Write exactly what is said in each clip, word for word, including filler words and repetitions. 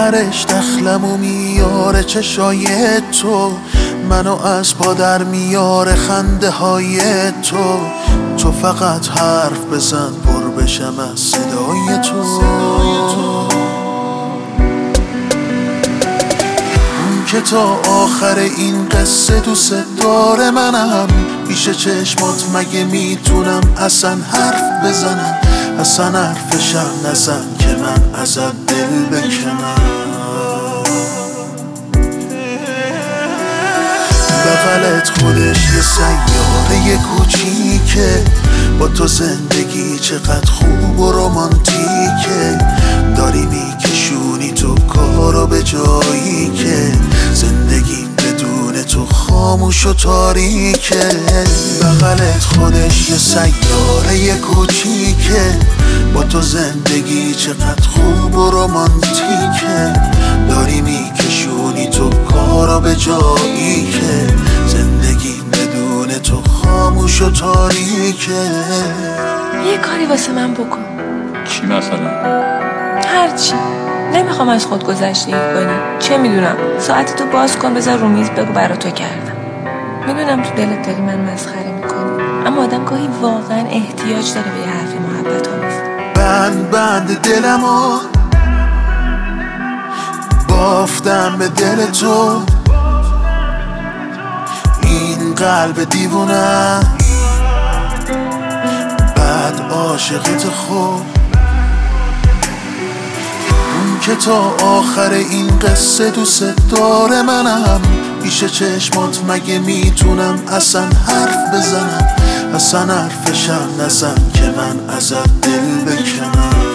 آخرش دخلمو میاره چشای تو، منو از پا در میاره خنده های تو. تو فقط حرف بزن پر بشم از صدای تو. اون که تا آخر این قصه دوست داره منم، پیش چشمات مگه میتونم اصلا حرف بزنم؟ اصلا حرفشم نزن که من ازت دل بکنم. بغلت خودش یه سیاره کوچیکه، با تو زندگی چقدر خوب و رومانتیکه. داری میکشونی تو کارو به جایی که زندگی بدون تو خاموش و تاریکه. بغلت خودش یه سیاره کوچیکه، با تو زندگی چقدر خوب و رومانتیکه. داری میکشونی تو کارا به جایی که زندگی بدون تو خاموش و تاریکه. یه کاری واسه من بکن. چی مثلا؟ هرچی. نمیخوام از خود گذشتگی کنی. چه میدونم، ساعتتو باز کن بذار رو میز بگو برا تو کردم. میدونم تو دلت داری من مسخره میکنی، اما آدم گاهی واقعا احتیاج داره به یه حرفی محبت آمیز. بند بند دلمو بافتم به دل تو، این قلب دیوونه بعد عاشقت خوب. اون که تا آخر این قصه دوست داره منم، پیش چشمات مگه میتونم اصلا حرف بزنم؟ اصلا حرفشم نزن که من ازت دل بکنم.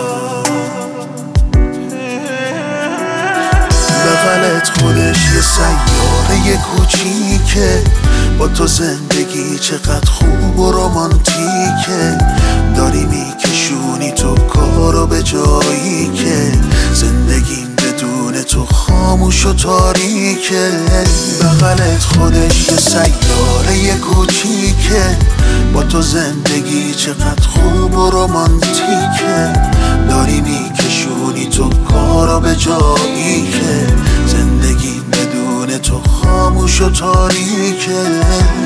بغلت خودش یه سیاره کوچیکه، با تو زندگی چقدر خوب و رومانتیکه. داری میکشونی تو کارو به جایی که زندگیم بدون تو خاموش و تاریکه. بغلت خودش یه سیاره کوچیکه، با تو زندگی چقدر خوب و رومانتیکه. داری میکشونی تو کارا به جایی که زندگی بدون تو خاموش و تاریکه.